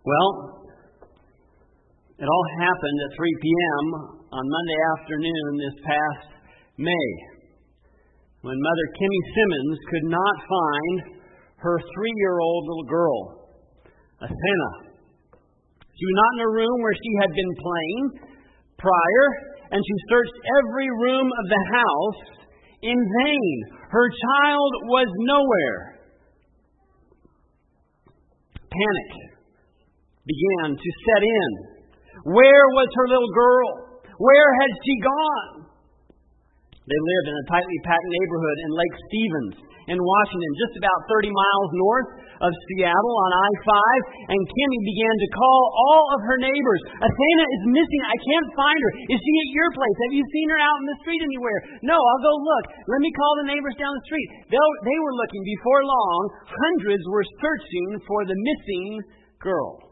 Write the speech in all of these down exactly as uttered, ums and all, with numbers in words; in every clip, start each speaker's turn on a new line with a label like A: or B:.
A: Well, it all happened at three p.m. on Monday afternoon this past May, when Mother Kimmy Simmons could not find her three-year-old little girl, Athena. She was not in her room where she had been playing prior, and she searched every room of the house in vain. Her child was nowhere. Panic began to set in. Where was her little girl? Where had she gone? They lived in a tightly packed neighborhood in Lake Stevens in Washington, just about thirty miles north of Seattle on I five, and Kimmy began to call all of her neighbors. Athena is missing. I can't find her. Is she at your place? Have you seen her out in the street anywhere? No, I'll go look. Let me call the neighbors down the street. They they were looking. Before long, hundreds were searching for the missing girl.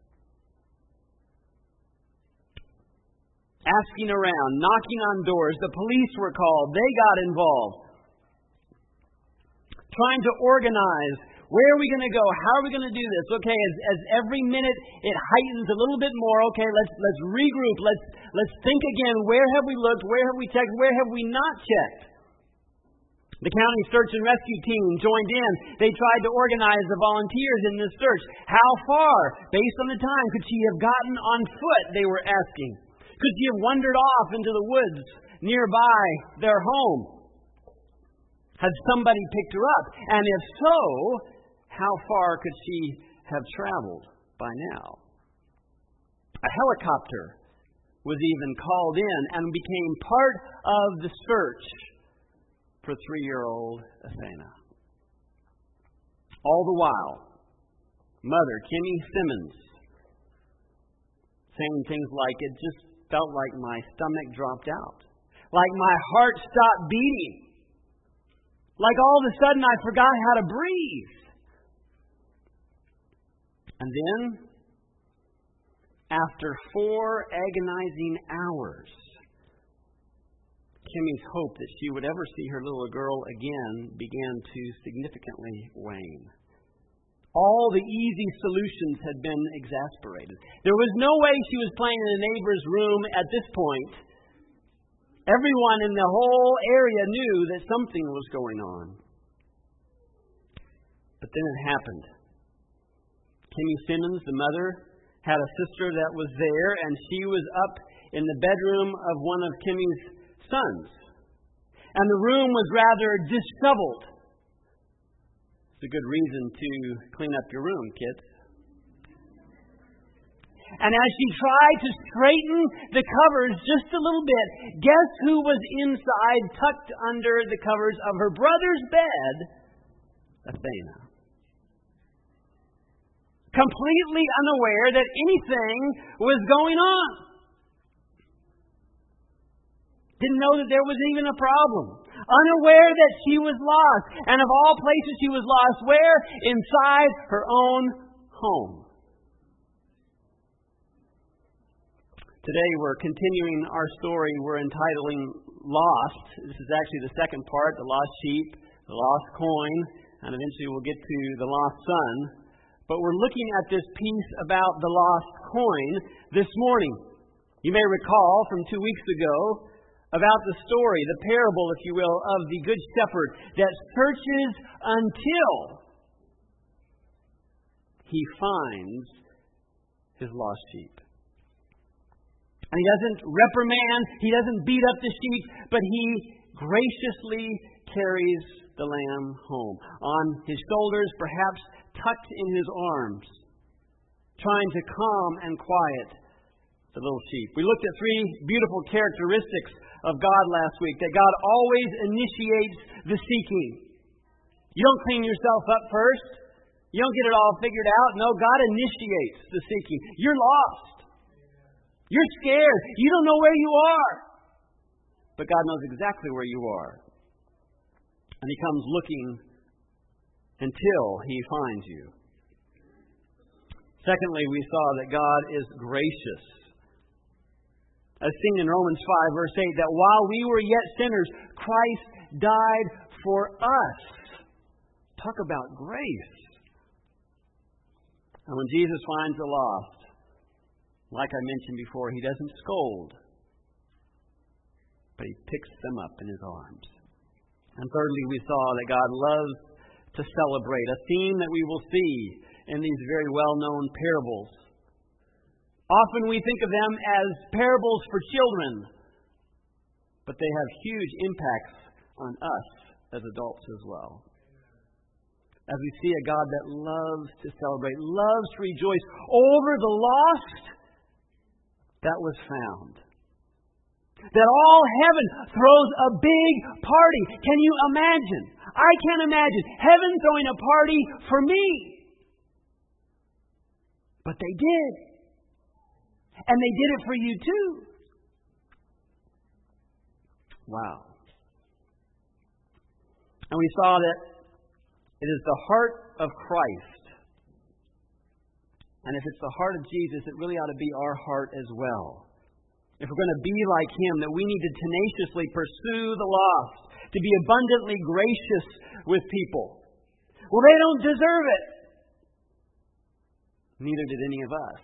A: Asking around, knocking on doors. The police were called. They got involved. Trying to organize. Where are we going to go? How are we going to do this? Okay, as, as every minute it heightens a little bit more. Okay, let's let's regroup. Let's let's think again. Where have we looked? Where have we checked? Where have we not checked? The county search and rescue team joined in. They tried to organize the volunteers in this search. How far, based on the time, could she have gotten on foot? They were asking. Could she have wandered off into the woods nearby their home? Had somebody picked her up? And if so, how far could she have traveled by now? A helicopter was even called in and became part of the search for three-year-old Athena. All the while, Mother Kimmy Simmons saying things like, it just felt like my stomach dropped out. Like my heart stopped beating. Like all of a sudden I forgot how to breathe. And then, after four agonizing hours, Kimmy's hope that she would ever see her little girl again began to significantly wane. All the easy solutions had been exasperated. There was no way she was playing in a neighbor's room at this point. Everyone in the whole area knew that something was going on. But then it happened. Kimmy Simmons, the mother, had a sister that was there, and she was up in the bedroom of one of Kimmy's sons. And the room was rather disheveled. It's a good reason to clean up your room, kids. And as she tried to straighten the covers just a little bit, guess who was inside, tucked under the covers of her brother's bed? Athena. Completely unaware that anything was going on. Didn't know that there was even a problem. Unaware that she was lost. And of all places she was lost, where? Inside her own home. Today we're continuing our story we're entitling Lost. This is actually the second part, the lost sheep, the lost coin, and eventually we'll get to the lost son. But we're looking at this piece about the lost coin this morning. You may recall from two weeks ago about the story, the parable, if you will, of the Good Shepherd that searches until he finds his lost sheep. And he doesn't reprimand, he doesn't beat up the sheep, but he graciously carries the lamb home. On his shoulders, perhaps tucked in his arms, trying to calm and quiet the little sheep. We looked at three beautiful characteristics of God last week. That God always initiates the seeking. You don't clean yourself up first. You don't get it all figured out. No, God initiates the seeking. You're lost. You're scared. You don't know where you are. But God knows exactly where you are. And He comes looking until He finds you. Secondly, we saw that God is gracious. As seen in Romans five, verse eight, that while we were yet sinners, Christ died for us. Talk about grace. And when Jesus finds the lost, like I mentioned before, he doesn't scold, but he picks them up in his arms. And thirdly, we saw that God loves to celebrate, a theme that we will see in these very well-known parables. Often we think of them as parables for children, but they have huge impacts on us as adults as well. As we see a God that loves to celebrate, loves to rejoice over the lost that was found. That all heaven throws a big party. Can you imagine? I can't imagine heaven throwing a party for me. But they did. And they did it for you too. Wow. And we saw that it is the heart of Christ. And if it's the heart of Jesus, it really ought to be our heart as well. If we're going to be like Him, that we need to tenaciously pursue the lost, to be abundantly gracious with people. Well, they don't deserve it. Neither did any of us.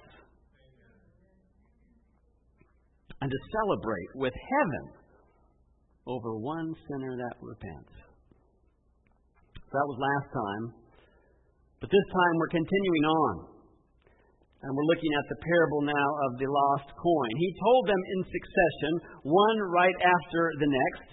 A: And to celebrate with heaven over one sinner that repents. So that was last time. But this time we're continuing on. And we're looking at the parable now of the lost coin. He told them in succession, one right after the next.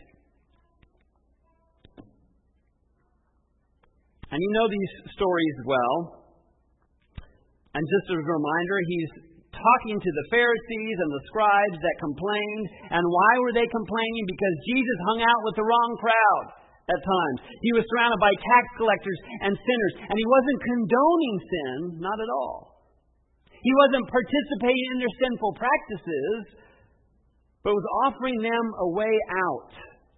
A: And you know these stories well. And just as a reminder, he's talking to the Pharisees and the scribes that complained. And why were they complaining? Because Jesus hung out with the wrong crowd at times. He was surrounded by tax collectors and sinners. And he wasn't condoning sin, not at all. He wasn't participating in their sinful practices, but was offering them a way out.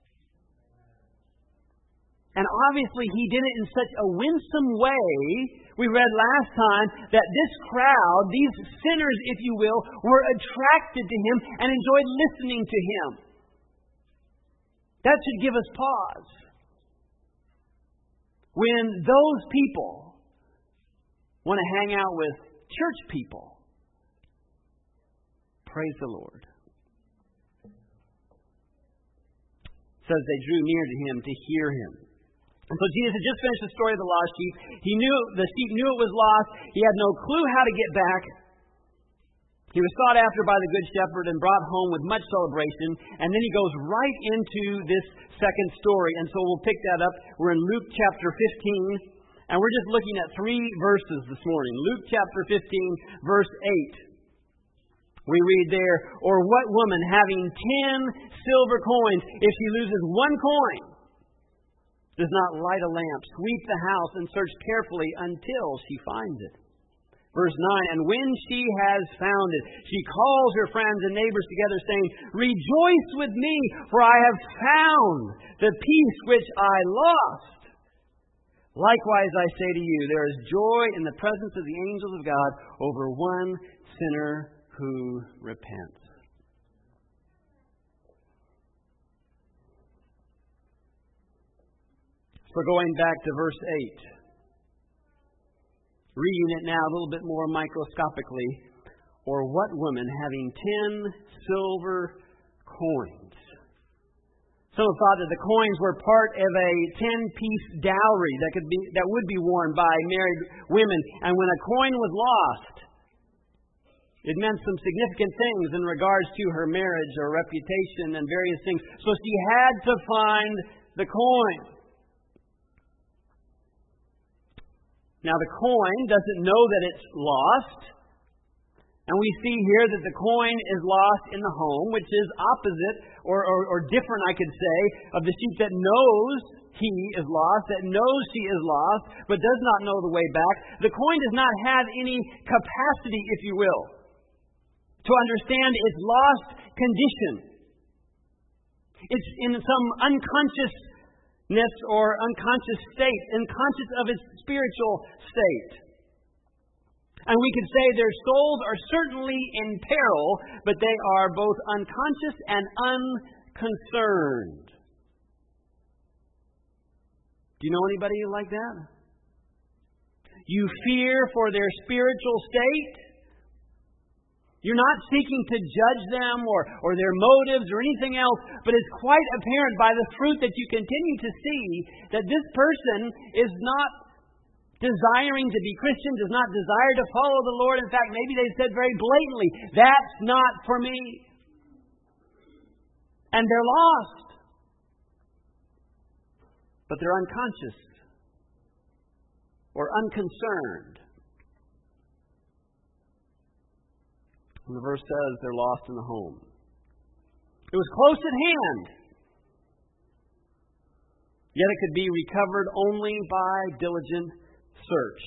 A: And obviously he did it in such a winsome way. We read last time that this crowd, these sinners, if you will, were attracted to him and enjoyed listening to him. That should give us pause. When those people want to hang out with church people, praise the Lord. It says they drew near to him to hear him. And so Jesus had just finished the story of the lost sheep. He knew the sheep knew it was lost. He had no clue how to get back. He was sought after by the good shepherd and brought home with much celebration. And then he goes right into this second story. And so we'll pick that up. We're in Luke chapter fifteen. And we're just looking at three verses this morning. Luke chapter fifteen, verse eight. We read there, or what woman having ten silver coins, if she loses one coin, does not light a lamp, sweep the house, and search carefully until she finds it? Verse nine, and when she has found it, she calls her friends and neighbors together, saying, rejoice with me, for I have found the piece which I lost. Likewise, I say to you, there is joy in the presence of the angels of God over one sinner who repents. So going back to verse eight, reading it now a little bit more microscopically, or what woman having ten silver coins? Some have thought that the coins were part of a ten-piece dowry that could be that would be worn by married women. And when a coin was lost, it meant some significant things in regards to her marriage or reputation and various things. So she had to find the coin. Now the coin doesn't know that it's lost. And we see here that the coin is lost in the home, which is opposite or, or, or different, I could say, of the sheep that knows he is lost, that knows she is lost, but does not know the way back. The coin does not have any capacity, if you will, to understand its lost condition. It's in some unconsciousness or unconscious state, unconscious of its spiritual state. And we could say their souls are certainly in peril, but they are both unconscious and unconcerned. Do you know anybody like that? You fear for their spiritual state. You're not seeking to judge them or, or their motives or anything else, but it's quite apparent by the fruit that you continue to see that this person is not desiring to be Christian, does not desire to follow the Lord. In fact, maybe they said very blatantly, that's not for me. And they're lost. But they're unconscious or unconcerned. And the verse says they're lost in the home. It was close at hand, yet it could be recovered only by diligent search.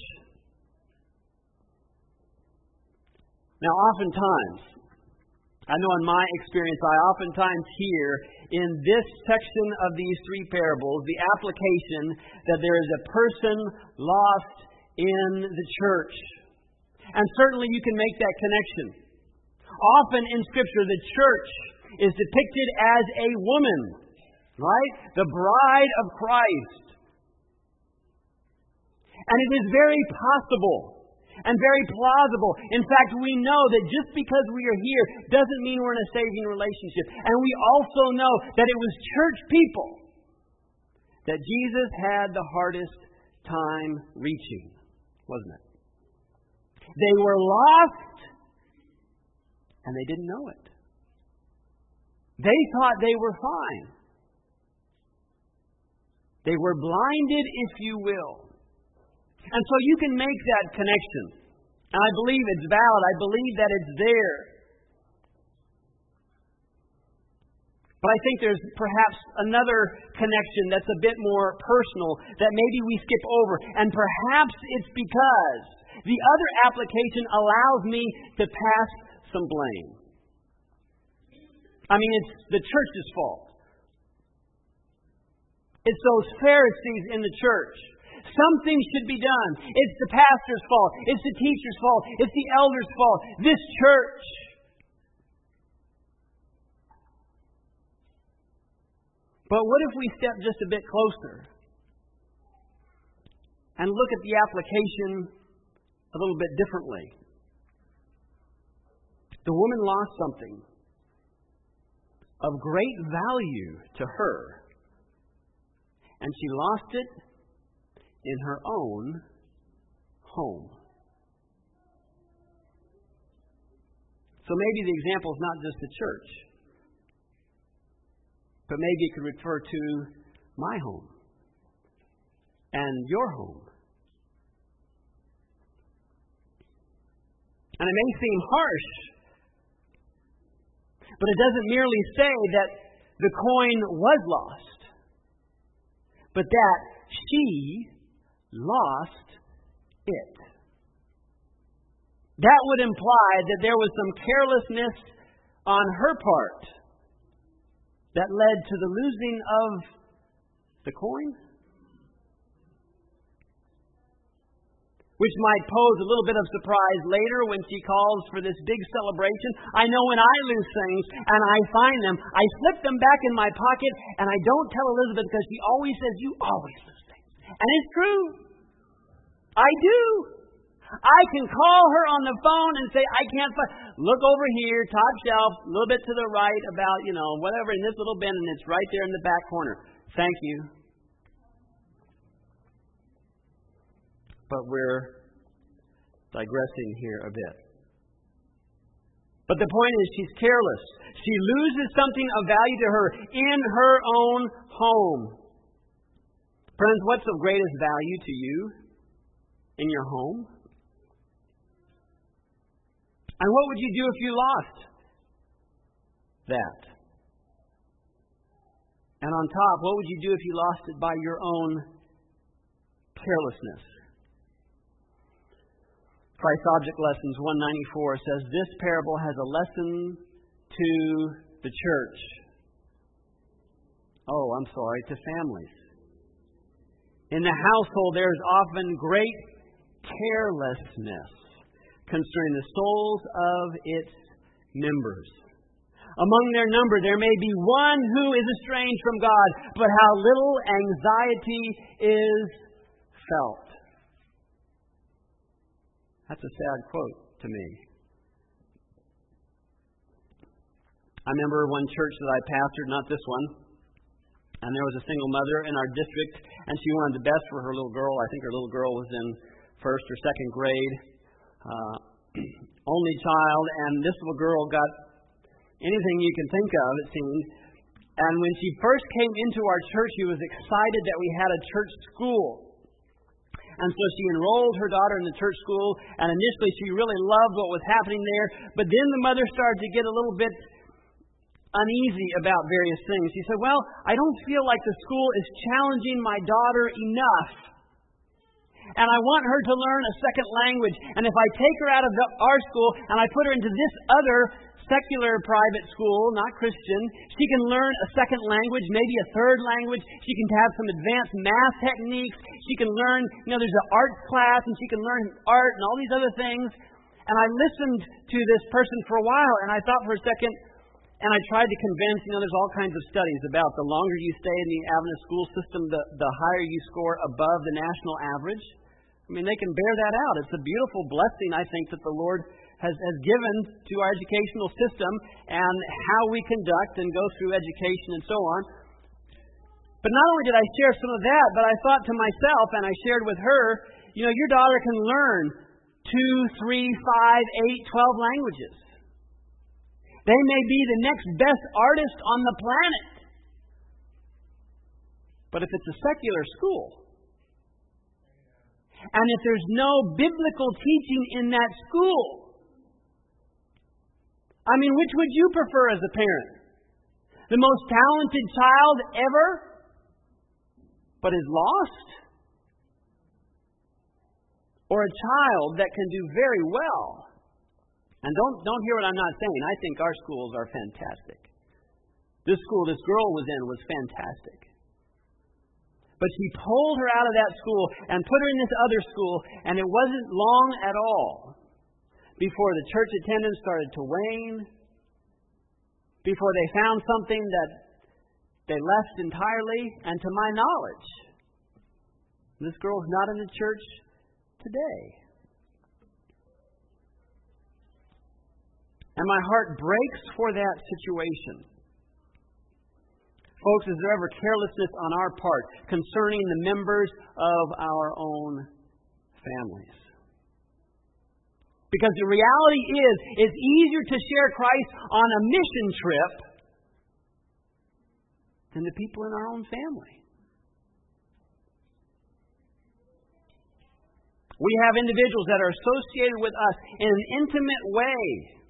A: Now, oftentimes, I know in my experience, I oftentimes hear in this section of these three parables the application that there is a person lost in the church. And certainly you can make that connection. Often in Scripture, the church is depicted as a woman, right? The bride of Christ. And it is very possible and very plausible. In fact, we know that just because we are here doesn't mean we're in a saving relationship. And we also know that it was church people that Jesus had the hardest time reaching, wasn't it? They were lost, and they didn't know it. They thought they were fine. They were blinded, if you will. And so you can make that connection. And I believe it's valid. I believe that it's there. But I think there's perhaps another connection that's a bit more personal that maybe we skip over. And perhaps it's because the other application allows me to pass some blame. I mean, it's the church's fault. It's those Pharisees in the church. Something should be done. It's the pastor's fault. It's the teacher's fault. It's the elder's fault. This church. But what if we step just a bit closer and look at the application a little bit differently? The woman lost something of great value to her, and she lost it in her own home. So maybe the example is not just the church, but maybe it could refer to my home and your home. And it may seem harsh, but it doesn't merely say that the coin was lost, but that she lost it. That would imply that there was some carelessness on her part that led to the losing of the coin, which might pose a little bit of surprise later when she calls for this big celebration. I know when I lose things and I find them, I slip them back in my pocket and I don't tell Elizabeth because she always says, you always lose things. And it's true. I do. I can call her on the phone and say, I can't find. Look over here, top shelf, a little bit to the right about, you know, whatever in this little bin, and it's right there in the back corner. Thank you. But we're digressing here a bit. But the point is, she's careless. She loses something of value to her in her own home. Friends, what's of greatest value to you in your home? And what would you do if you lost that? And on top, what would you do if you lost it by your own carelessness? Christ Object Lessons one ninety-four says, this parable has a lesson to the church. Oh, I'm sorry, to families. In the household, there is often great carelessness concerning the souls of its members. Among their number, there may be one who is estranged from God, but how little anxiety is felt. That's a sad quote to me. I remember one church that I pastored, not this one, and there was a single mother in our district, and she wanted the best for her little girl. I think her little girl was in first or second grade, uh, only child, and this little girl got anything you can think of, it seemed. And when she first came into our church, she was excited that we had a church school. And so she enrolled her daughter in the church school, and initially she really loved what was happening there. But then the mother started to get a little bit uneasy about various things. She said, well, I don't feel like the school is challenging my daughter enough. And I want her to learn a second language. And if I take her out of the, our school and I put her into this other secular private school, not Christian, she can learn a second language, maybe a third language. She can have some advanced math techniques. She can learn, you know, there's an art class, and she can learn art and all these other things. And I listened to this person for a while, and I thought for a second, and I tried to convince, you know, there's all kinds of studies about the longer you stay in the Adventist school system, the, the higher you score above the national average. I mean, they can bear that out. It's a beautiful blessing, I think, that the Lord has, has given to our educational system and how we conduct and go through education and so on. But not only did I share some of that, but I thought to myself, and I shared with her, you know, your daughter can learn two, three, five, eight, twelve languages. They may be the next best artist on the planet. But if it's a secular school, and if there's no biblical teaching in that school, I mean, which would you prefer as a parent? The most talented child ever, but is lost? Or a child that can do very well? And don't, don't hear what I'm not saying. I think our schools are fantastic. This school this girl was in was fantastic. But she pulled her out of that school and put her in this other school, and it wasn't long at all before the church attendance started to wane, before they found something that they left entirely, and to my knowledge, this girl's not in the church today. And my heart breaks for that situation. Folks, is there ever carelessness on our part concerning the members of our own families? Because the reality is, it's easier to share Christ on a mission trip than the people in our own family. We have individuals that are associated with us in an intimate way.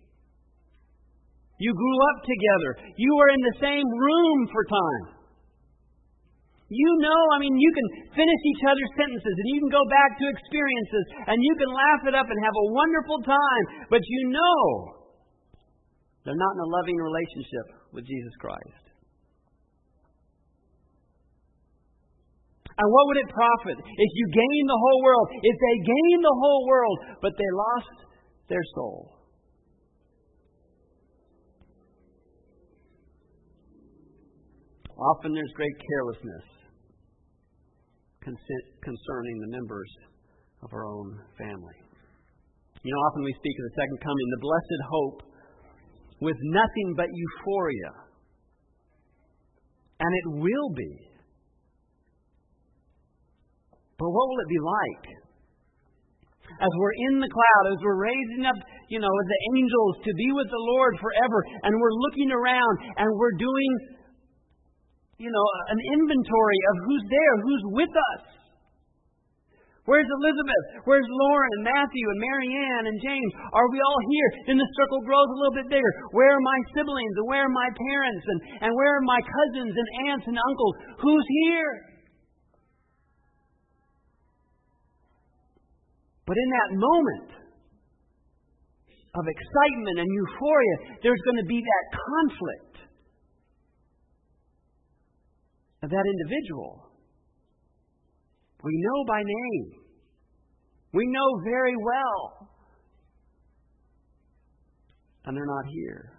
A: You grew up together. You were in the same room for time. You know, I mean, you can finish each other's sentences, and you can go back to experiences, and you can laugh it up and have a wonderful time, but you know they're not in a loving relationship with Jesus Christ. And what would it profit if you gained the whole world, if they gained the whole world, but they lost their soul? Often there's great carelessness concerning the members of our own family. You know, often we speak of the second coming, the blessed hope, with nothing but euphoria. And it will be. But what will it be like? As we're in the cloud, as we're raising up, you know, the angels to be with the Lord forever, and we're looking around, and we're doing, you know, an inventory of who's there, who's with us. Where's Elizabeth? Where's Lauren and Matthew and Mary Ann and James? Are we all here? Then the circle grows a little bit bigger. Where are my siblings? And where are my parents? And, and where are my cousins and aunts and uncles? Who's here? But in that moment of excitement and euphoria, there's going to be that conflict of that individual. We know by name. We know very well. And they're not here.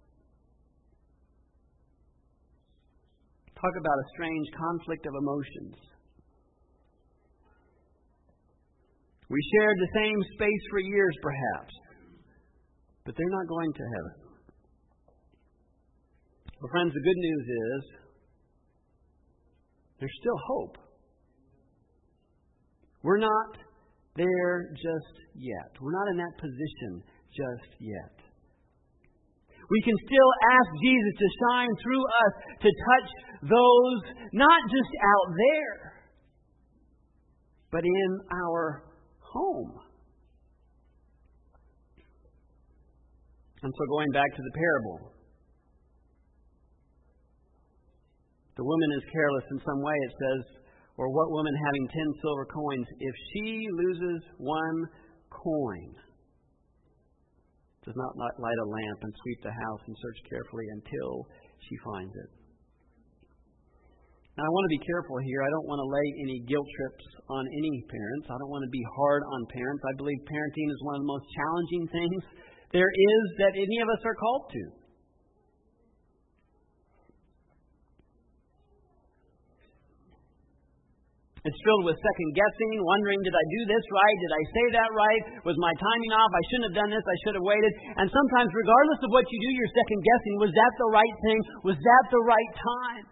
A: Talk about a strange conflict of emotions. We shared the same space for years, perhaps. But they're not going to heaven. Well, friends, the good news is there's still hope. We're not there just yet. We're not in that position just yet. We can still ask Jesus to shine through us to touch those not just out there, but in our home. And so going back to the parable, the woman is careless in some way, it says, or what woman having ten silver coins, if she loses one coin, does not light a lamp and sweep the house and search carefully until she finds it? Now, I want to be careful here. I don't want to lay any guilt trips on any parents. I don't want to be hard on parents. I believe parenting is one of the most challenging things there is that any of us are called to. It's filled with second guessing, wondering, did I do this right? Did I say that right? Was my timing off? I shouldn't have done this. I should have waited. And sometimes, regardless of what you do, you're second guessing. Was that the right thing? Was that the right time?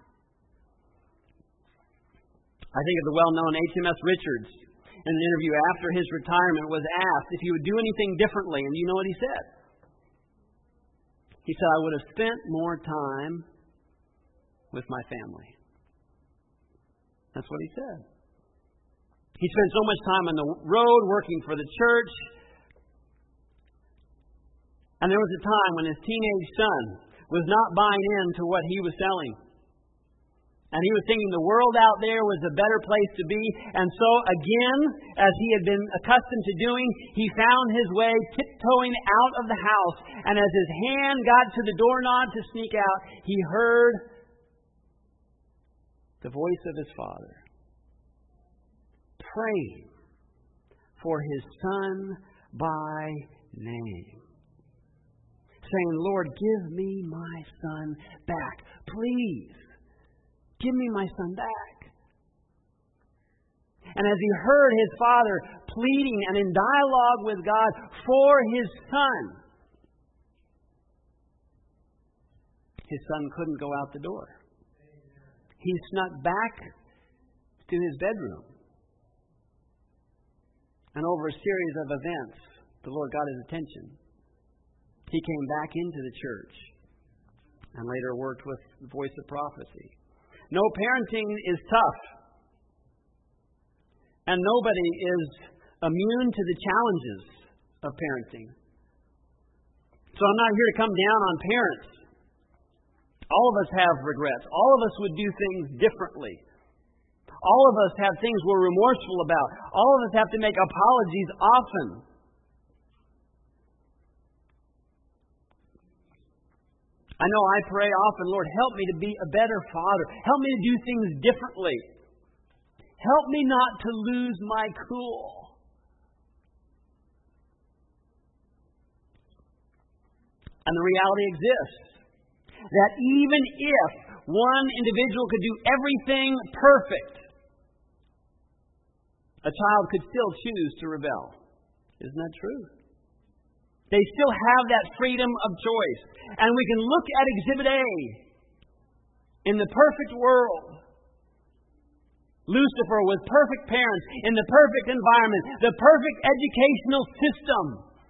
A: I think of the well-known H M S Richards in an interview after his retirement was asked if he would do anything differently. And you know what he said? He said, I would have spent more time with my family. That's what he said. He spent so much time on the road working for the church. And there was a time when his teenage son was not buying into what he was selling. And he was thinking the world out there was a better place to be. And so again, as he had been accustomed to doing, he found his way tiptoeing out of the house. And as his hand got to the doorknob to sneak out, he heard the voice of his father praying for his son by name, saying, Lord, give me my son back. Please, give me my son back. And as he heard his father pleading and in dialogue with God for his son, his son couldn't go out the door. He snuck back to his bedroom. And over a series of events, the Lord got his attention. He came back into the church and later worked with the voice of prophecy. No, parenting is tough. And nobody is immune to the challenges of parenting. So I'm not here to come down on parents. All of us have regrets. All of us would do things differently. All of us have things we're remorseful about. All of us have to make apologies often. I know I pray often, Lord, help me to be a better father. Help me to do things differently. Help me not to lose my cool. And the reality exists that even if one individual could do everything perfect, a child could still choose to rebel. Isn't that true? They still have that freedom of choice. And we can look at Exhibit A in the perfect world. Lucifer with perfect parents, in the perfect environment, the perfect educational system.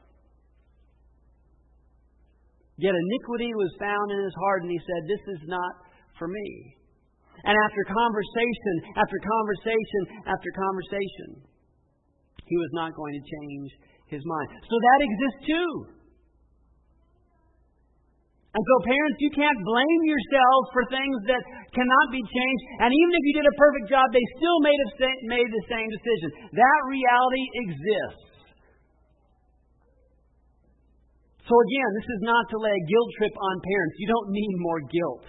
A: Yet iniquity was found in his heart, and he said, this is not for me. And after conversation, after conversation, after conversation, he was not going to change his mind. So that exists too. And so parents, you can't blame yourselves for things that cannot be changed. And even if you did a perfect job, they still made, a, made the same decision. That reality exists. So again, this is not to lay a guilt trip on parents. You don't need more guilt.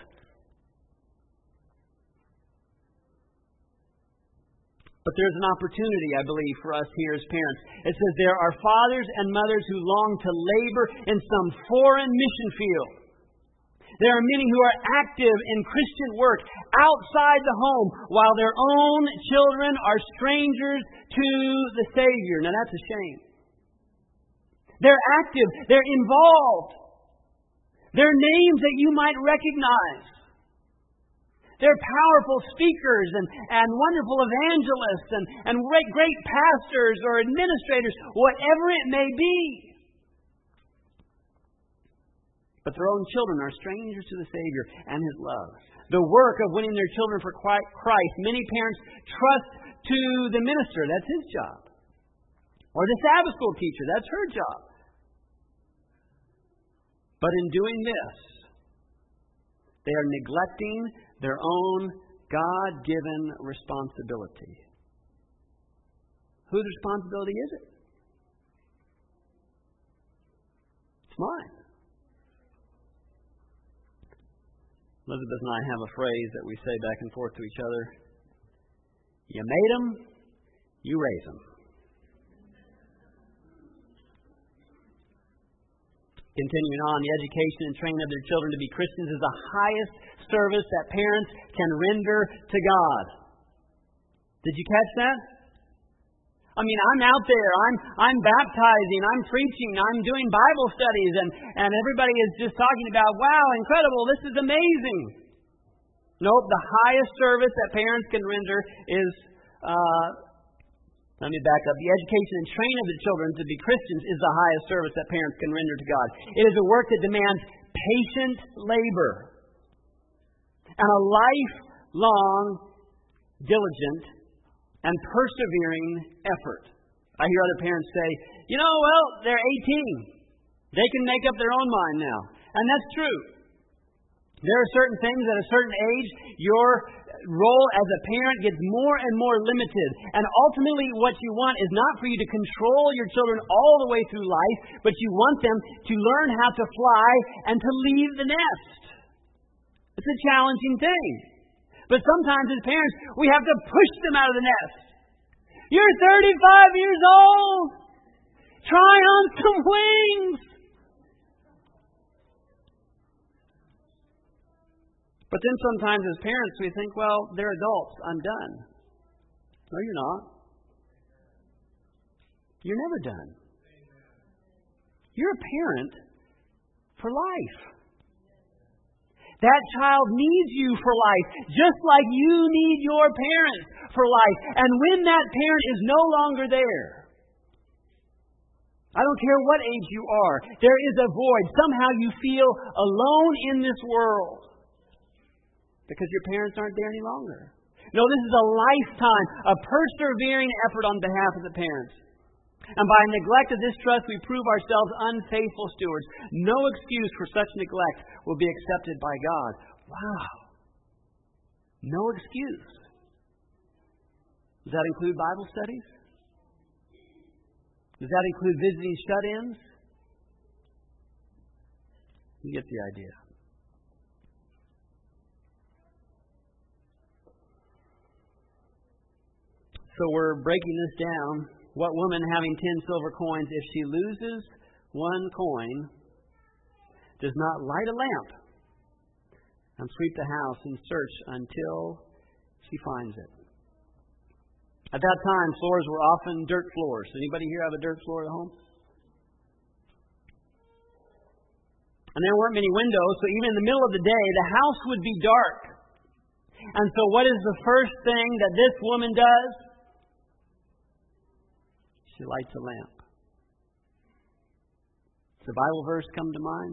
A: But there's an opportunity, I believe, for us here as parents. It says there are fathers and mothers who long to labor in some foreign mission field. There are many who are active in Christian work outside the home while their own children are strangers to the Savior. Now that's a shame. They're active. They're involved. They're names that you might recognize. They're powerful speakers and, and wonderful evangelists and, and great, great pastors or administrators, whatever it may be. But their own children are strangers to the Savior and His love. The work of winning their children for Christ, many parents trust to the minister. That's his job. Or the Sabbath school teacher. That's her job. But in doing this, they are neglecting their own God-given responsibility. Whose responsibility is it? It's mine. Elizabeth and I have a phrase that we say back and forth to each other. You made them, you raise them. Continuing on, the education and training of their children to be Christians is the highest service that parents can render to God. Did you catch that? I mean, I'm out there, I'm I'm baptizing, I'm preaching, I'm doing Bible studies, and, and everybody is just talking about, wow, incredible, this is amazing. Nope, the highest service that parents can render is, uh, let me back up, the education and training of the children to be Christians is the highest service that parents can render to God. It is a work that demands patient labor and a lifelong, diligent, and persevering effort. I hear other parents say, you know, well, they're eighteen. They can make up their own mind now. And that's true. There are certain things at a certain age, your role as a parent gets more and more limited. And ultimately what you want is not for you to control your children all the way through life, but you want them to learn how to fly and to leave the nest. It's a challenging thing. But sometimes as parents, we have to push them out of the nest. You're thirty-five years old. Try on some wings. But then sometimes as parents we think, well, they're adults. I'm done. No, you're not. You're never done. You're a parent for life. That child needs you for life, just like you need your parents for life. And when that parent is no longer there, I don't care what age you are, there is a void. Somehow you feel alone in this world because your parents aren't there any longer. No, this is a lifetime, a persevering effort on behalf of the parents. And by neglect of this trust, we prove ourselves unfaithful stewards. No excuse for such neglect will be accepted by God. Wow. No excuse. Does that include Bible studies? Does that include visiting shut-ins? You get the idea. So we're breaking this down. What woman having ten silver coins, if she loses one coin, does not light a lamp and sweep the house and search until she finds it? At that time, floors were often dirt floors. Anybody here have a dirt floor at home? And there weren't many windows, so even in the middle of the day, the house would be dark. And so what is the first thing that this woman does? She lights a lamp. Does the Bible verse come to mind?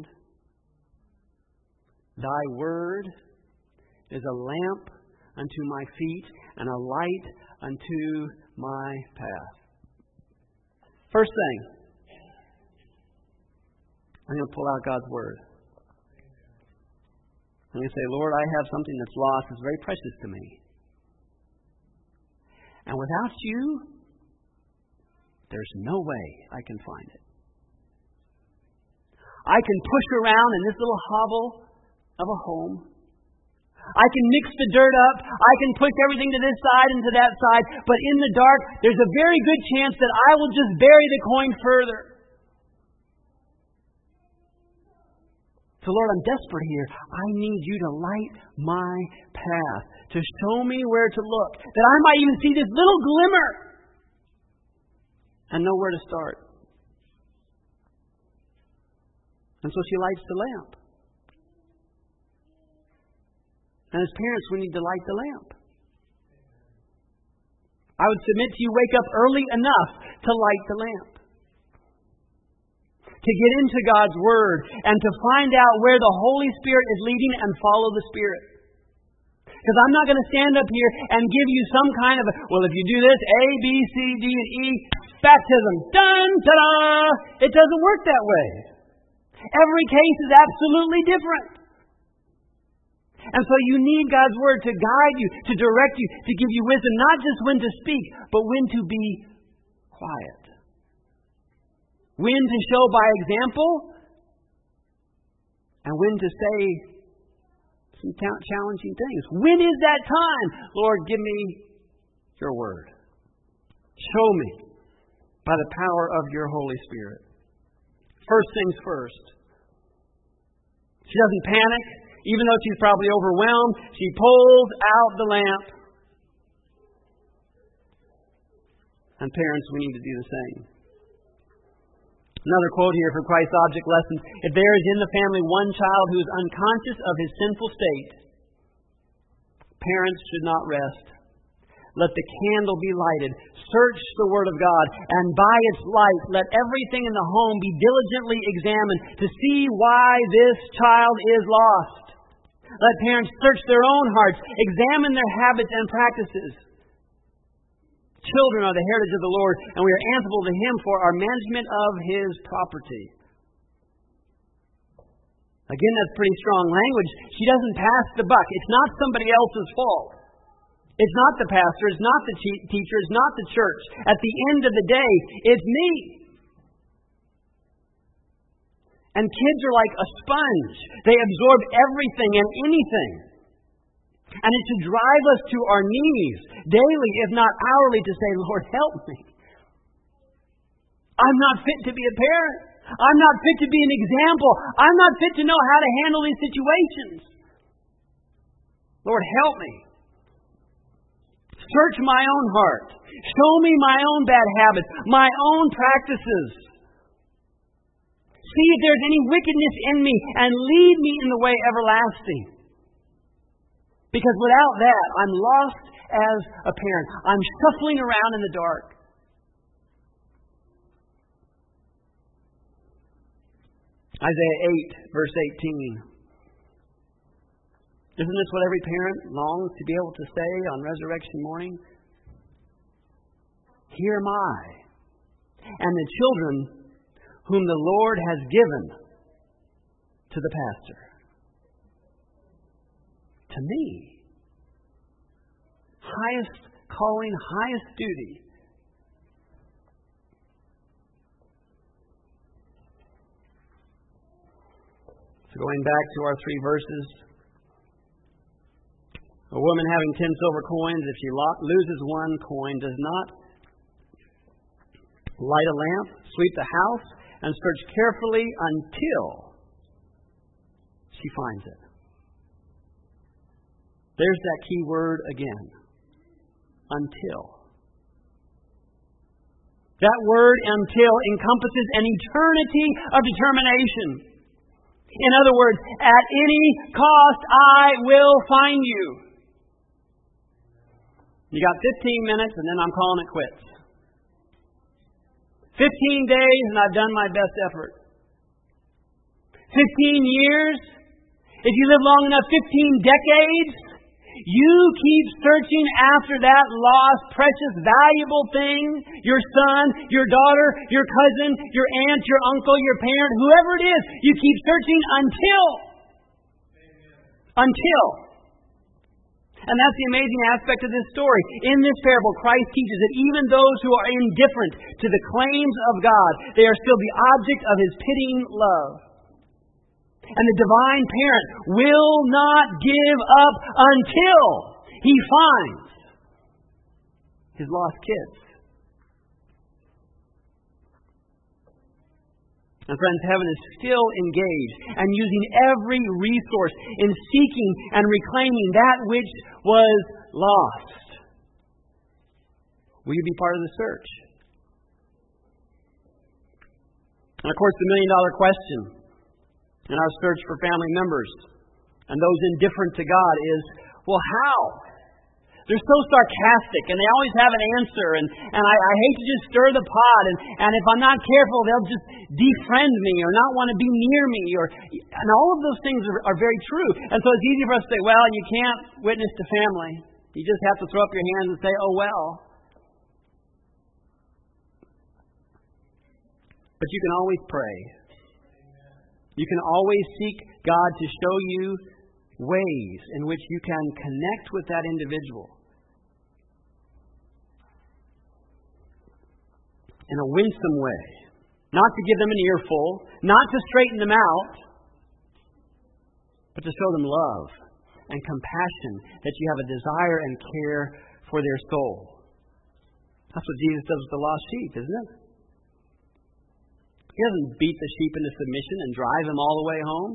A: Thy word is a lamp unto my feet and a light unto my path. First thing, I'm going to pull out God's word. I'm going to say, Lord, I have something that's lost. It's very precious to me. And without you, there's no way I can find it. I can push around in this little hovel of a home. I can mix the dirt up. I can push everything to this side and to that side. But in the dark, there's a very good chance that I will just bury the coin further. So, Lord, I'm desperate here. I need you to light my path, to show me where to look, that I might even see this little glimmer and know where to start. And so she lights the lamp. And as parents, we need to light the lamp. I would submit to you, wake up early enough to light the lamp. To get into God's Word and to find out where the Holy Spirit is leading and follow the Spirit. Because I'm not going to stand up here and give you some kind of, a, well, if you do this, A, B, C, D, and E, baptism. Dun, ta-da! It doesn't work that way. Every case is absolutely different. And so you need God's Word to guide you, to direct you, to give you wisdom, not just when to speak, but when to be quiet. When to show by example, and when to say some challenging things. When is that time? Lord, give me your Word. Show me by the power of your Holy Spirit. First things first. She doesn't panic, even though she's probably overwhelmed. She pulls out the lamp. And parents, we need to do the same. Another quote here for Christ's Object Lessons. If there is in the family one child who is unconscious of his sinful state, parents should not rest. Let the candle be lighted. Search the Word of God, and by its light, let everything in the home be diligently examined to see why this child is lost. Let parents search their own hearts, examine their habits and practices. Children are the heritage of the Lord, and we are answerable to Him for our management of His property. Again, that's pretty strong language. She doesn't pass the buck. It's not somebody else's fault. It's not the pastor. It's not the teacher. It's not the church. At the end of the day, it's me. And kids are like a sponge. They absorb everything and anything. And it should drive us to our knees daily, if not hourly, to say, Lord, help me. I'm not fit to be a parent. I'm not fit to be an example. I'm not fit to know how to handle these situations. Lord, help me. Search my own heart. Show me my own bad habits, my own practices. See if there's any wickedness in me and lead me in the way everlasting. Because without that, I'm lost as a parent. I'm shuffling around in the dark. Isaiah eight, verse eighteen. Isn't this what every parent longs to be able to say on resurrection morning? Here am I, and the children whom the Lord has given to the pastor. To me. Highest calling, highest duty. So going back to our three verses. A woman having ten silver coins, if she loses one coin, does not light a lamp, sweep the house, and search carefully until she finds it. There's that key word again. Until. That word until encompasses an eternity of determination. In other words, at any cost I will find you. You got fifteen minutes and then I'm calling it quits. fifteen days and I've done my best effort. fifteen years. If you live long enough, fifteen decades. You keep searching after that lost, precious, valuable thing. Your son, your daughter, your cousin, your aunt, your uncle, your parent, whoever it is. You keep searching until. Amen. Until. And that's the amazing aspect of this story. In this parable, Christ teaches that even those who are indifferent to the claims of God, they are still the object of His pitying love. And the divine parent will not give up until He finds His lost kids. And friends, heaven is still engaged and using every resource in seeking and reclaiming that which was lost. Will you be part of the search? And of course, the million dollar question in our search for family members and those indifferent to God is, well, how? They're so sarcastic, and they always have an answer, and, and I, I hate to just stir the pot, and, and if I'm not careful, they'll just defriend me or not want to be near me, or and all of those things are, are very true. And so it's easy for us to say, well, you can't witness to family. You just have to throw up your hands and say, oh, well. But you can always pray. You can always seek God to show you ways in which you can connect with that individual in a winsome way. Not to give them an earful, not to straighten them out, but to show them love and compassion, that you have a desire and care for their soul. That's what Jesus does with the lost sheep, isn't it? He doesn't beat the sheep into submission and drive them all the way home.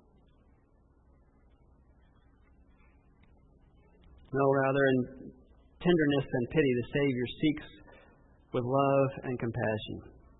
A: No, rather, in tenderness and pity, the Savior seeks with love and compassion.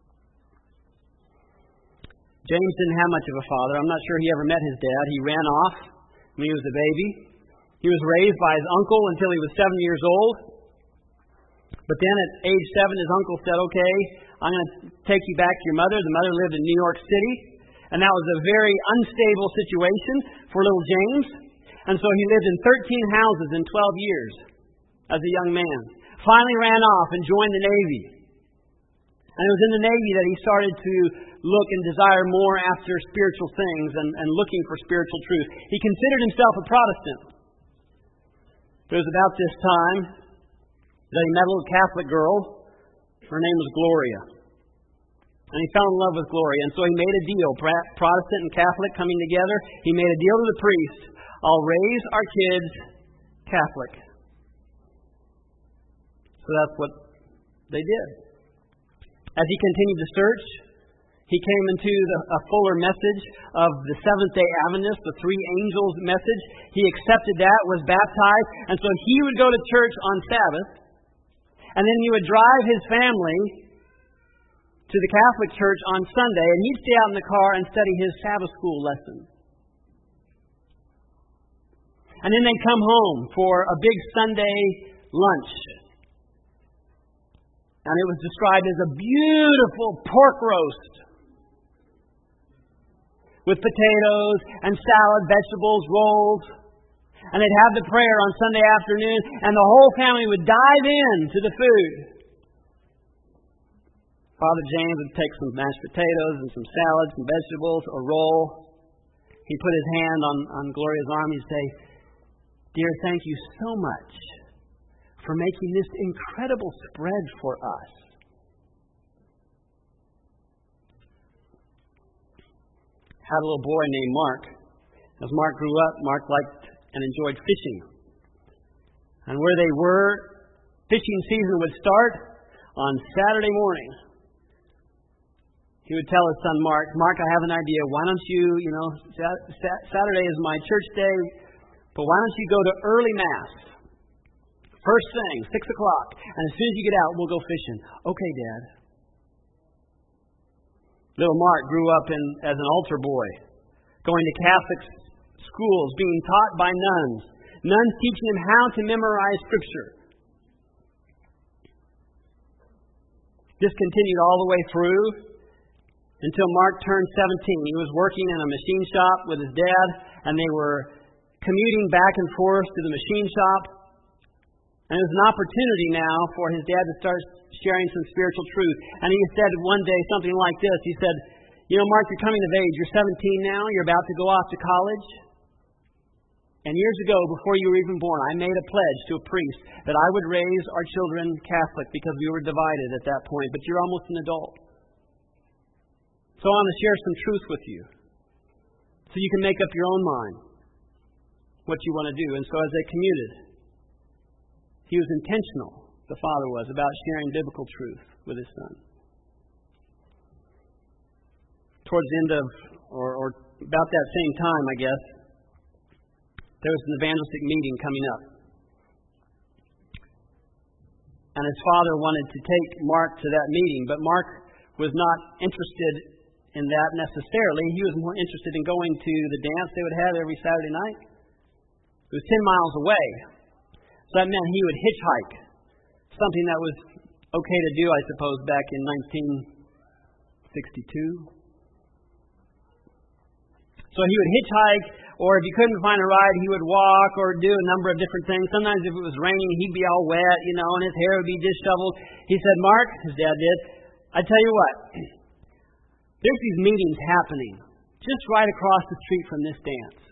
A: James didn't have much of a father. I'm not sure he ever met his dad. He ran off when he was a baby. He was raised by his uncle until he was seven years old. But then at age seven, his uncle said, okay, I'm going to take you back to your mother. The mother lived in New York City. And that was a very unstable situation for little James. And so he lived in thirteen houses in twelve years as a young man. Finally ran off and joined the Navy. And it was in the Navy that he started to look and desire more after spiritual things and, and looking for spiritual truth. He considered himself a Protestant. It was about this time that he met a little Catholic girl. Her name was Gloria. And he fell in love with Gloria. And so he made a deal, Protestant and Catholic coming together. He made a deal to the priest. I'll raise our kids Catholic. So that's what they did. As he continued to search, he came into the, a fuller message of the Seventh-day Adventist, the three angels message. He accepted that, was baptized, and so he would go to church on Sabbath, and then he would drive his family to the Catholic church on Sunday, and he'd stay out in the car and study his Sabbath school lesson. And then they'd come home for a big Sunday lunch. And it was described as a beautiful pork roast with potatoes and salad, vegetables, rolls. And they'd have the prayer on Sunday afternoon, and the whole family would dive in to the food. Father James would take some mashed potatoes and some salad, some vegetables, a roll. He'd put his hand on, on Gloria's arm. He'd say, "Dear, thank you so much for making this incredible spread for us." Had a little boy named Mark. As Mark grew up, Mark liked and enjoyed fishing. And where they were, fishing season would start on Saturday morning. He would tell his son Mark, Mark, I have an idea. Why don't you, you know, Saturday is my church day, but why don't you go to early Mass? First thing, six o'clock. And as soon as you get out, we'll go fishing. Okay, Dad. Little Mark grew up in, as an altar boy, going to Catholic schools, being taught by nuns. Nuns teaching him how to memorize Scripture. This continued all the way through until Mark turned seventeen. He was working in a machine shop with his dad, and they were commuting back and forth to the machine shop. And it was an opportunity now for his dad to start sharing some spiritual truth. And he said one day something like this. He said, you know, Mark, you're coming of age. You're seventeen now. You're about to go off to college. And years ago, before you were even born, I made a pledge to a priest that I would raise our children Catholic because we were divided at that point. But you're almost an adult. So I want to share some truth with you so you can make up your own mind what you want to do. And so as they commuted, he was intentional, the father was, about sharing biblical truth with his son. towards the end of, or, or about that same time, I guess, there was an evangelistic meeting coming up. And his father wanted to take Mark to that meeting, but Mark was not interested in that necessarily. He was more interested in going to the dance they would have every Saturday night. It was ten miles away. So that meant he would hitchhike. Something that was okay to do, I suppose, back in nineteen sixty-two. So he would hitchhike, or if he couldn't find a ride, he would walk or do a number of different things. Sometimes if it was raining, he'd be all wet, you know, and his hair would be disheveled. He said, Mark, his dad did, I tell you what, there's these meetings happening just right across the street from this dance.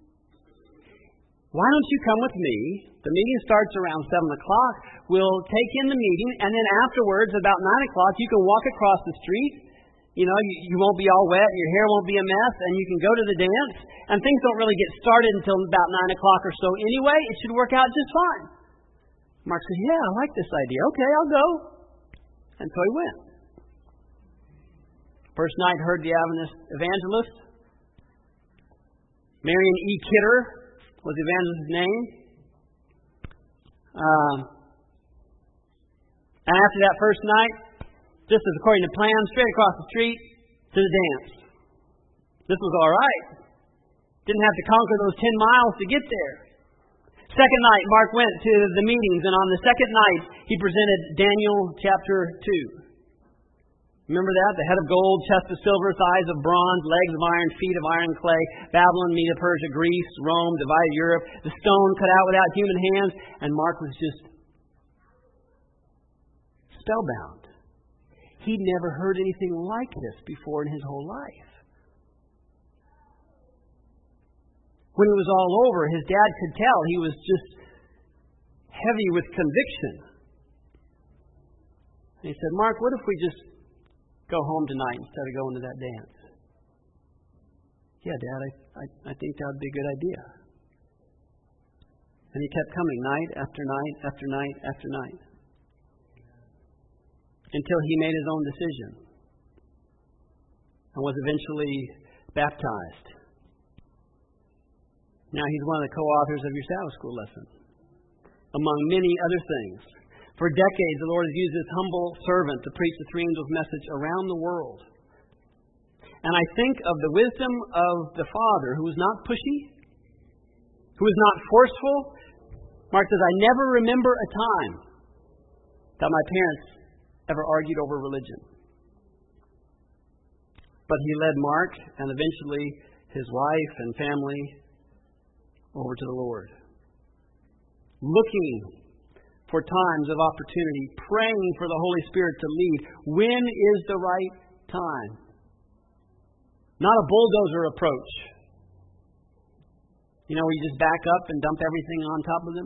A: Why don't you come with me? The meeting starts around seven o'clock. We'll take in the meeting, and then afterwards, about nine o'clock, you can walk across the street. You know, you, you won't be all wet, and your hair won't be a mess, and you can go to the dance. And things don't really get started until about nine o'clock or so anyway. It should work out just fine. Mark says, yeah, I like this idea. Okay, I'll go. And so he went. First night, heard the evangelist. Marion E. Kidder was the evangelist's name. Um, and after that first night, just as according to plan, straight across the street to the dance. This was all right. Didn't have to conquer those ten miles to get there. Second night, Mark went to the meetings, and on the second night, he presented Daniel chapter two. Remember that? The head of gold, chest of silver, thighs of bronze, legs of iron, feet of iron clay, Babylon, Media, Persia, Greece, Rome, divided Europe, the stone cut out without human hands. And Mark was just spellbound. He'd never heard anything like this before in his whole life. When it was all over, his dad could tell he was just heavy with conviction. And he said, Mark, what if we just go home tonight instead of going to that dance? Yeah, Dad, I, I, I think that would be a good idea. And he kept coming night after night after night after night until he made his own decision and was eventually baptized. Now he's one of the co-authors of your Sabbath School lesson, among many other things. For decades, the Lord has used this humble servant to preach the three angels' message around the world. And I think of the wisdom of the Father, who was not pushy, who was not forceful. Mark says, I never remember a time that my parents ever argued over religion. But he led Mark and eventually his wife and family over to the Lord, looking for times of opportunity, praying for the Holy Spirit to lead. When is the right time? Not a bulldozer approach. You know, where you just back up and dump everything on top of them.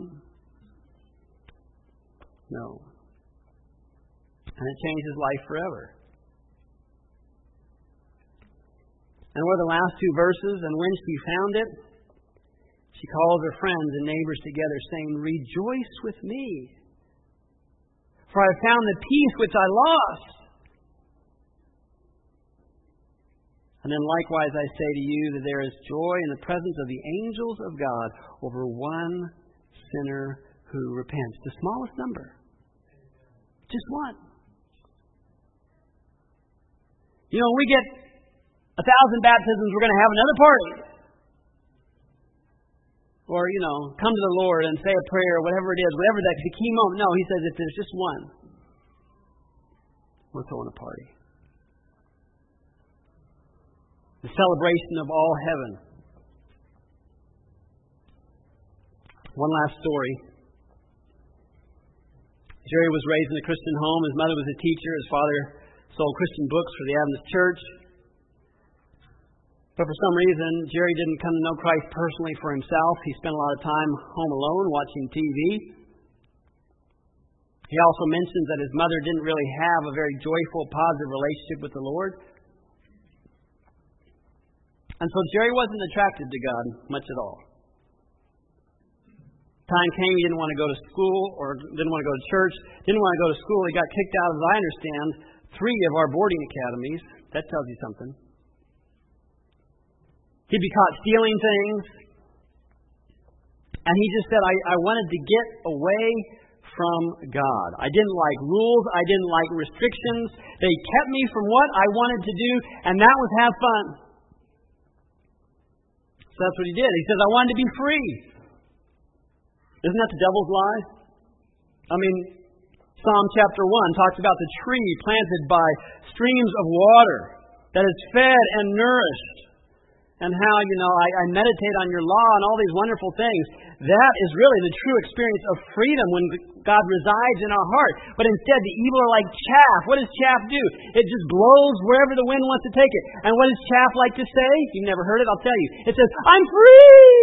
A: No. And it changed his life forever. And were the last two verses, and when she found it, she called her friends and neighbors together, saying, Rejoice with me, for I have found the peace which I lost. And then likewise I say to you that there is joy in the presence of the angels of God over one sinner who repents. The smallest number. Just one. You know, when we get a thousand baptisms, we're going to have another party. Or, you know, come to the Lord and say a prayer, whatever it is, whatever that's the key moment. No, he says if there's just one, we're throwing a party. The celebration of all heaven. One last story. Jerry was raised in a Christian home. His mother was a teacher. His father sold Christian books for the Adventist church. But for some reason, Jerry didn't come to know Christ personally for himself. He spent a lot of time home alone watching T V. He also mentions that his mother didn't really have a very joyful, positive relationship with the Lord. And so Jerry wasn't attracted to God much at all. Time came he didn't want to go to school or didn't want to go to church, didn't want to go to school. He got kicked out, as I understand, three of our boarding academies. That tells you something. He'd be caught stealing things. And he just said, I, I wanted to get away from God. I didn't like rules. I didn't like restrictions. They kept me from what I wanted to do, and that was have fun. So that's what he did. He says, I wanted to be free. Isn't that the devil's lie? I mean, Psalm chapter one talks about the tree planted by streams of water that is fed and nourished. And how, you know, I, I meditate on your law and all these wonderful things. That is really the true experience of freedom when God resides in our heart. But instead, the evil are like chaff. What does chaff do? It just blows wherever the wind wants to take it. And what does chaff like to say? You've never heard it? I'll tell you. It says, I'm free!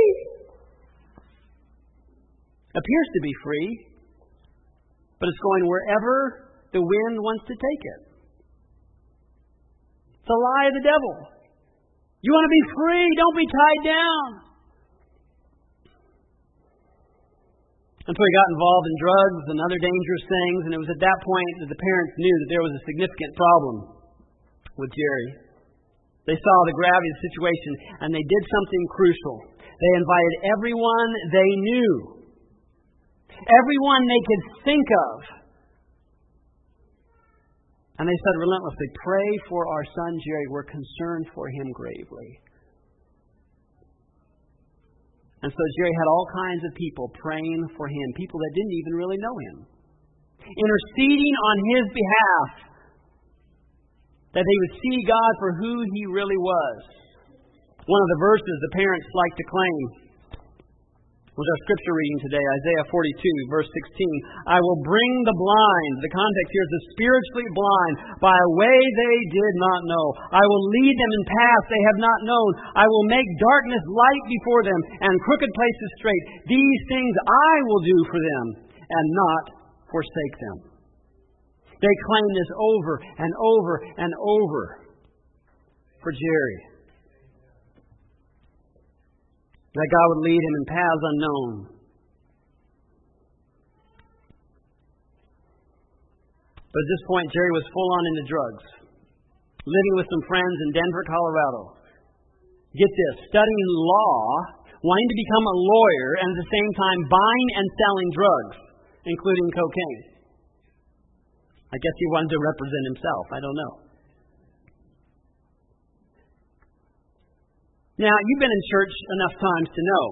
A: Appears to be free, but it's going wherever the wind wants to take it. It's a lie of the devil. You want to be free. Don't be tied down. Until he got involved in drugs and other dangerous things, and it was at that point that the parents knew that there was a significant problem with Jerry. They saw the gravity of the situation, and they did something crucial. They invited everyone they knew, everyone they could think of. And they said relentlessly, pray for our son Jerry. We're concerned for him gravely. And so Jerry had all kinds of people praying for him, people that didn't even really know him, interceding on his behalf, that they would see God for who he really was. One of the verses the parents like to claim was our scripture reading today, Isaiah forty-two, verse sixteen. I will bring the blind, the context here is the spiritually blind, by a way they did not know. I will lead them in paths they have not known. I will make darkness light before them and crooked places straight. These things I will do for them and not forsake them. They claim this over and over and over for Jerry. That God would lead him in paths unknown. But at this point, Jerry was full on into drugs. Living with some friends in Denver, Colorado. Get this, studying law, wanting to become a lawyer, and at the same time buying and selling drugs, including cocaine. I guess he wanted to represent himself. I don't know. Now, you've been in church enough times to know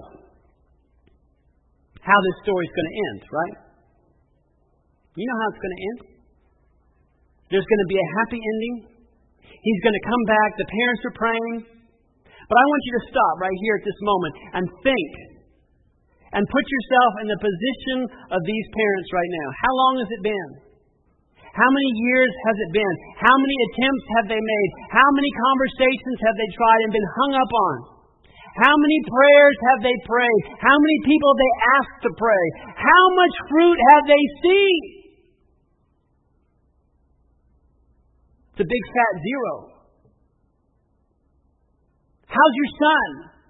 A: how this story's going to end, right? You know how it's going to end? There's going to be a happy ending. He's going to come back. The parents are praying. But I want you to stop right here at this moment and think and put yourself in the position of these parents right now. How long has it been? How many years has it been? How many attempts have they made? How many conversations have they tried and been hung up on? How many prayers have they prayed? How many people have they asked to pray? How much fruit have they seen? It's a big fat zero. How's your son?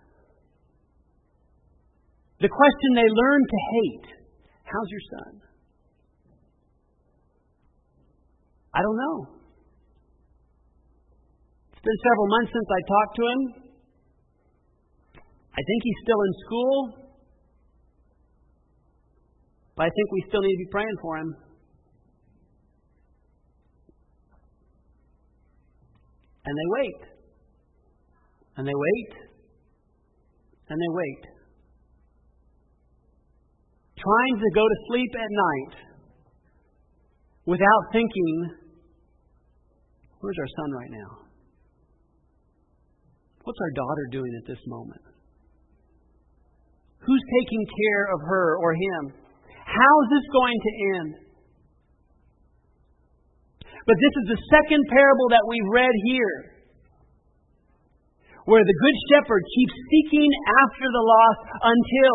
A: The question they learned to hate. How's your son? I don't know. It's been several months since I talked to him. I think he's still in school. But I think we still need to be praying for him. And they wait. And they wait. And they wait. Trying to go to sleep at night without thinking, where's our son right now? What's our daughter doing at this moment? Who's taking care of her or him? How is this going to end? But this is the second parable that we read here, where the Good Shepherd keeps seeking after the lost until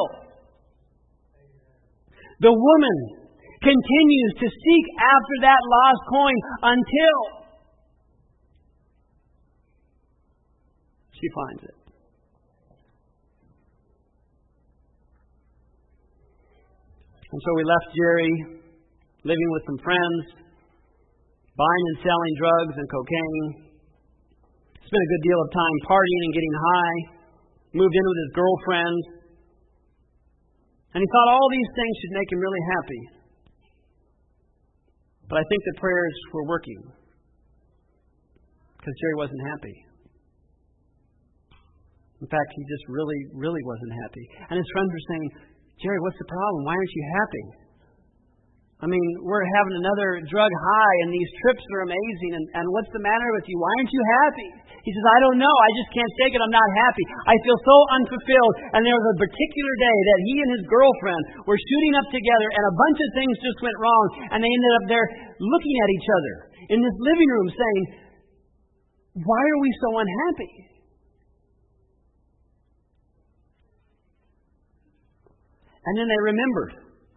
A: the woman continues to seek after that lost coin until she finds it. And so we left Jerry living with some friends, buying and selling drugs and cocaine. Spent a good deal of time partying and getting high. moved in with his girlfriend. And he thought all these things should make him really happy. But I think the prayers were working. Because Jerry wasn't happy. In fact, he just really, really wasn't happy. And his friends were saying, Jerry, what's the problem? Why aren't you happy? I mean, we're having another drug high, and these trips are amazing, and, and what's the matter with you? Why aren't you happy? He says, I don't know. I just can't take it. I'm not happy. I feel so unfulfilled. And there was a particular day that he and his girlfriend were shooting up together, and a bunch of things just went wrong, and they ended up there looking at each other in this living room saying, why are we so unhappy? And then they remembered.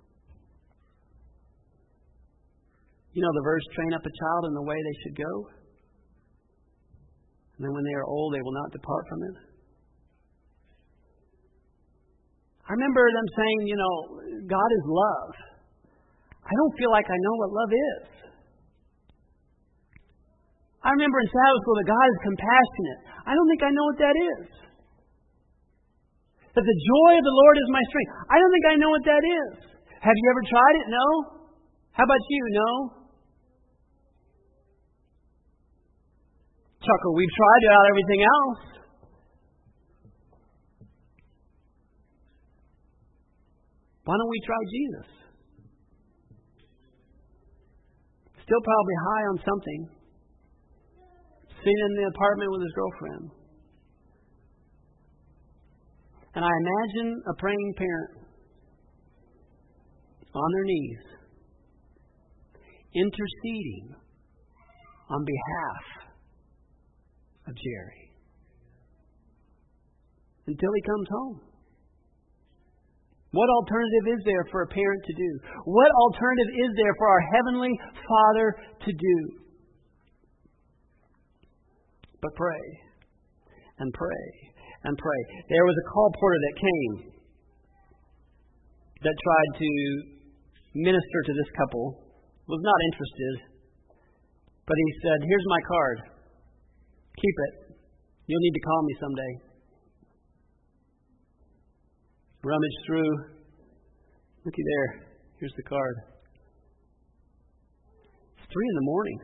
A: You know the verse, train up a child in the way they should go. And then when they are old, they will not depart from it. I remember them saying, you know, God is love. I don't feel like I know what love is. I remember in Sabbath school that God is compassionate. I don't think I know what that is. That the joy of the Lord is my strength. I don't think I know what that is. Have you ever tried it? No. How about you? No. Chuckle, we've tried it out everything else. Why don't we try Jesus? Still probably high on something. Sitting in the apartment with his girlfriend. And I imagine a praying parent on their knees interceding on behalf of Jerry until he comes home. What alternative is there for a parent to do? What alternative is there for our Heavenly Father to do? But pray and pray and pray. There was a call porter that came that tried to minister to this couple. Was not interested. But he said, here's my card. Keep it. You'll need to call me someday. Rummage through. Looky there. Here's the card. It's three in the morning.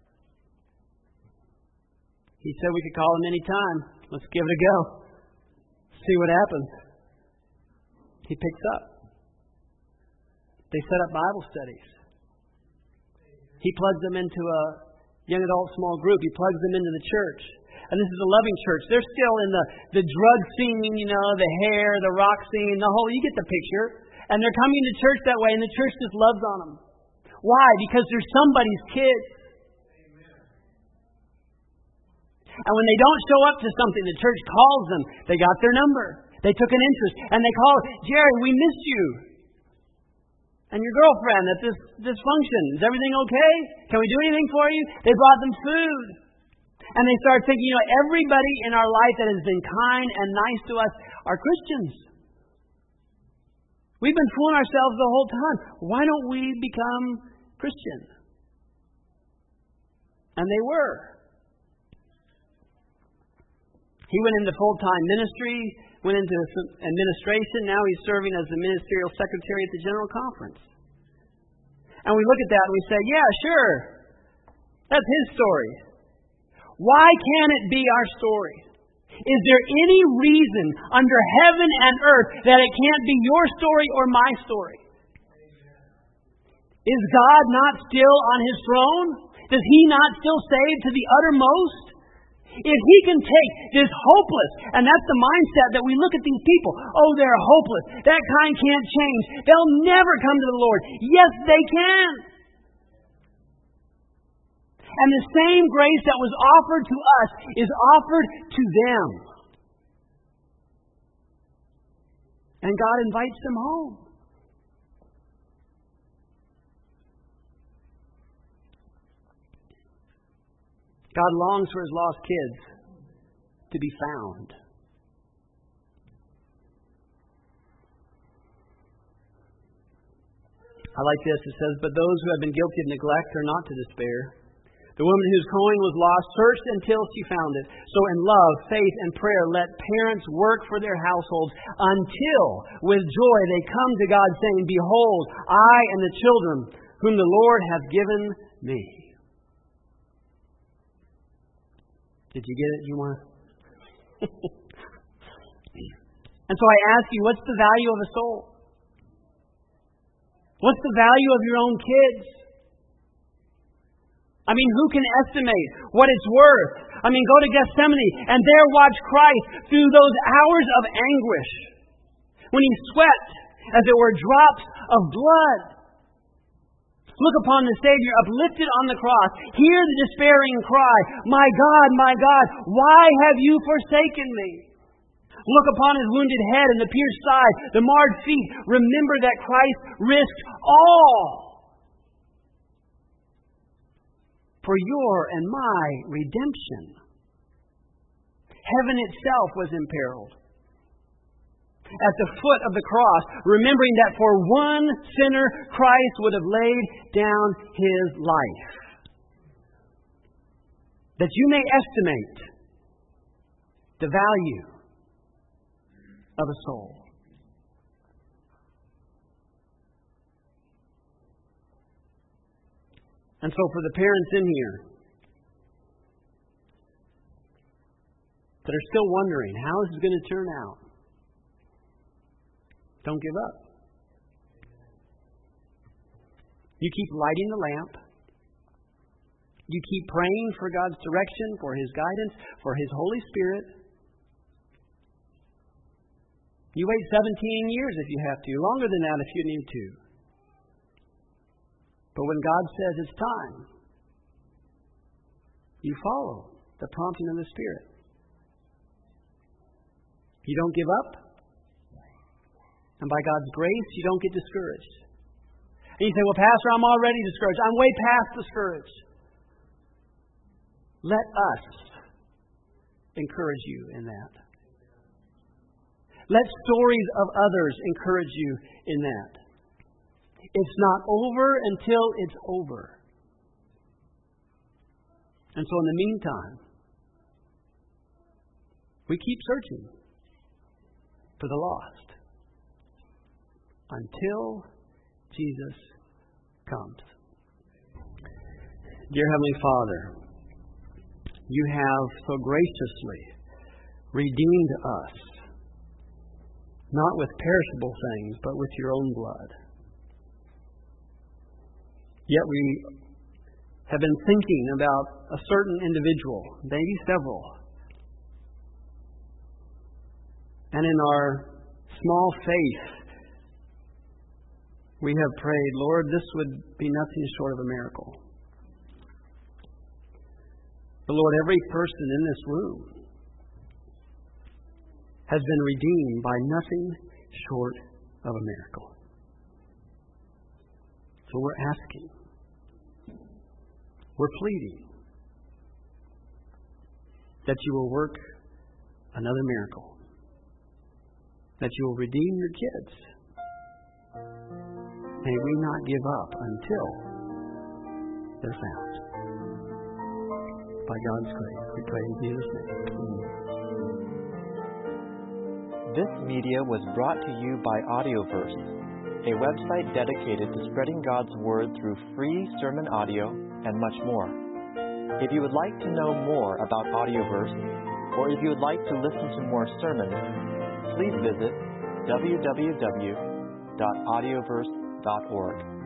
A: He said we could call him any time. Let's give it a go. See what happens. He picks up. They set up Bible studies. He plugs them into a young adult small group. He plugs them into the church. And this is a loving church. They're still in the, the drug scene, you know, the hair, the rock scene, the whole, you get the picture. And they're coming to church that way, and the church just loves on them. Why? Because they're somebody's kids. And when they don't show up to something, the church calls them. They got their number. They took an interest. And they call, Jerry, we missed you. And your girlfriend at this, this function. Is everything okay? Can we do anything for you? They brought them food. And they start thinking, you know, everybody in our life that has been kind and nice to us are Christians. We've been fooling ourselves the whole time. Why don't we become Christian? And they were. He went into full-time ministry, went into administration. Now he's serving as the ministerial secretary at the General Conference. And we look at that and we say, yeah, sure. That's his story. Why can't it be our story? Is there any reason under heaven and earth that it can't be your story or my story? Is God not still on His throne? Does He not still save to the uttermost? If He can take this hopeless, and that's the mindset that we look at these people. Oh, they're hopeless. That kind can't change. They'll never come to the Lord. Yes, they can. And the same grace that was offered to us is offered to them. And God invites them home. God longs for His lost kids to be found. I like this. It says, but those who have been guilty of neglect are not to despair. The woman whose coin was lost searched until she found it. So in love, faith, and prayer, let parents work for their households until, with joy, they come to God saying, Behold, I and the children whom the Lord hath given me. Did you get it? You want to? And so I ask you, what's the value of a soul? What's the value of your own kids? I mean, who can estimate what it's worth? I mean, go to Gethsemane and there watch Christ through those hours of anguish when he sweat, as it were, drops of blood. Look upon the Savior uplifted on the cross. Hear the despairing cry, My God, my God, why have you forsaken me? Look upon his wounded head and the pierced side, the marred feet. Remember that Christ risked all for your and my redemption. Heaven itself was imperiled at the foot of the cross, remembering that for one sinner Christ would have laid down his life. That you may estimate the value of a soul. And so for the parents in here that are still wondering how this is going to turn out, don't give up. You keep lighting the lamp. You keep praying for God's direction, for His guidance, for His Holy Spirit. You wait seventeen years if you have to, longer than that if you need to. But when God says it's time, you follow the prompting of the Spirit. You don't give up. And by God's grace, you don't get discouraged. And you say, well, Pastor, I'm already discouraged. I'm way past discouraged. Let us encourage you in that. Let stories of others encourage you in that. It's not over until it's over. And so in the meantime, we keep searching for the lost until Jesus comes. Dear Heavenly Father, you have so graciously redeemed us, not with perishable things, but with your own blood. Yet we have been thinking about a certain individual, maybe several. And in our small faith, we have prayed, Lord, this would be nothing short of a miracle. But Lord, every person in this room has been redeemed by nothing short of a miracle. So we're asking, we're pleading that you will work another miracle, that you will redeem your kids. May we not give up until they're found. By God's grace, we pray in Jesus' name. Amen.
B: This media was brought to you by Audioverse, a website dedicated to spreading God's Word through free sermon audio and much more. If you would like to know more about Audioverse, or if you would like to listen to more sermons, please visit w w w dot audioverse dot org.